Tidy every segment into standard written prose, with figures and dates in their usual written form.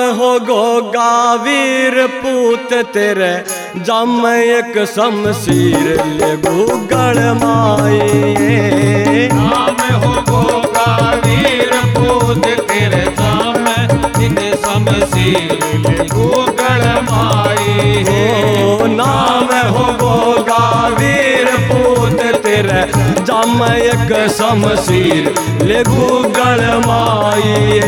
हो गोगा वीर पूत तेरे जम एक शमशीर ले गूगल माई। नाम हो गोगा वीर पूत तेरे जम एक शमशीर ले गूगल माई। नाम हो गोगा वीर पूत तेरे जम एक शमशीर ले गूगल माई।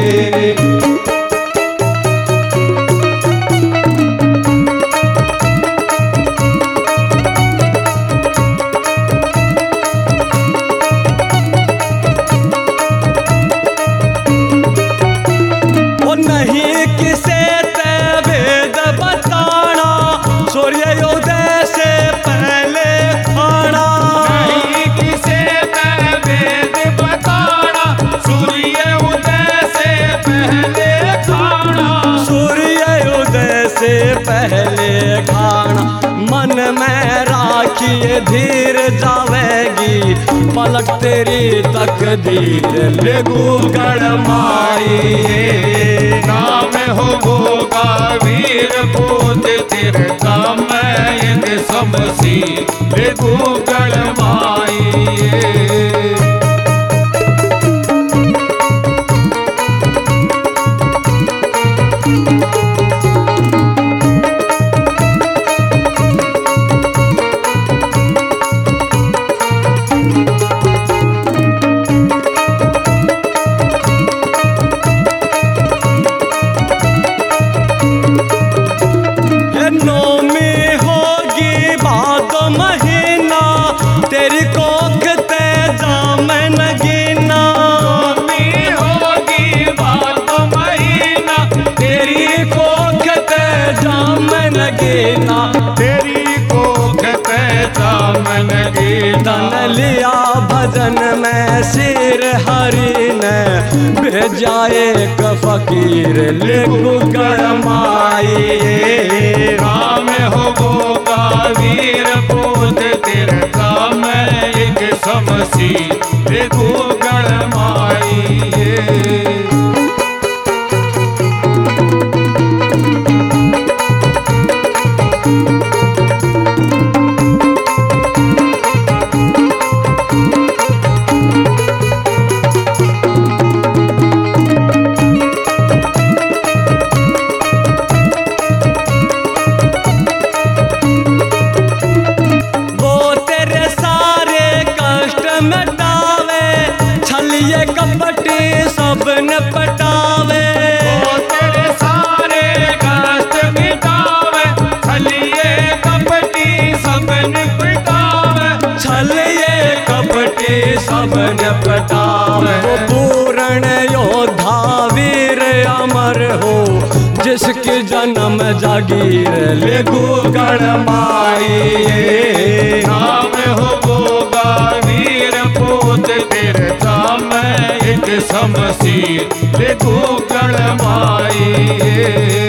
पहले खाना मन में राखिए धीर जावेगी पलक तेरी तकदीर ले गूगल माई। नाम हो गोगा वीर पूत तेरे जम एक शमशीर ले गूगल माई। तेरी कोख ते जाम नगीना होगी बात महीना तेरी कोख ते जाम नगीना तेरी कोख ते जाम नगीना। तन लिया भजन में सिर हरि ने भेजा एक फकीर ले गूगल माई। नाम हो गोगा वीर पूत तेरे जम एक शमशीर ले गूगल माई। कपटी सब न पटावे तेरे सारे कष्ट मिटावे छलिए कपटी सब न पटावे छलिए कपटी सब न पटावे। वो पूर्ण योद्धा वीर अमर हो जिसकी जन्म जागीर ले गूगल माई। नाम हो गोगा वीर पूत तेरे जम एक शमशीर ले गूगल माई।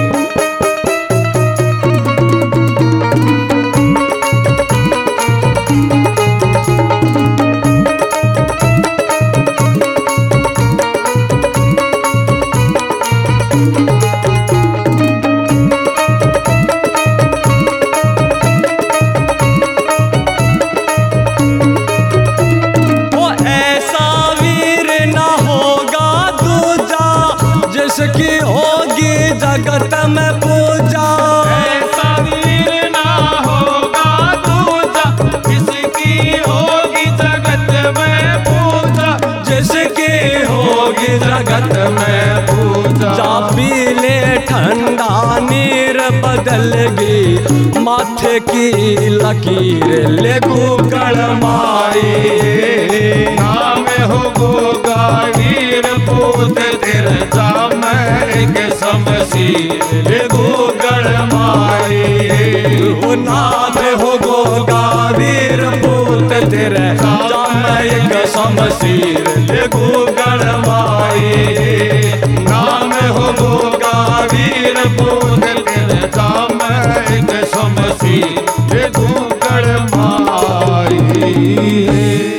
जिसकी होगी जगत में पूजा ऐसा वीर ना होगा दूजा जिसकी होगी जगत में पूजा। जिसकी होगी जगत में पूजा। जा पी ले ठंडा नीर बदलगी माथे की लकीर ले गूगल माई। नाम हो गोगा वीर पूत तेरे जम एक शमशीर ले गूगल माई। नाम हो गोगा वीर पूत तेरे जम एक शमशीर ले गूगल माई। नाम हो गोगा वीर पूत तेरे जम एक शमशीर ले गूगल माई।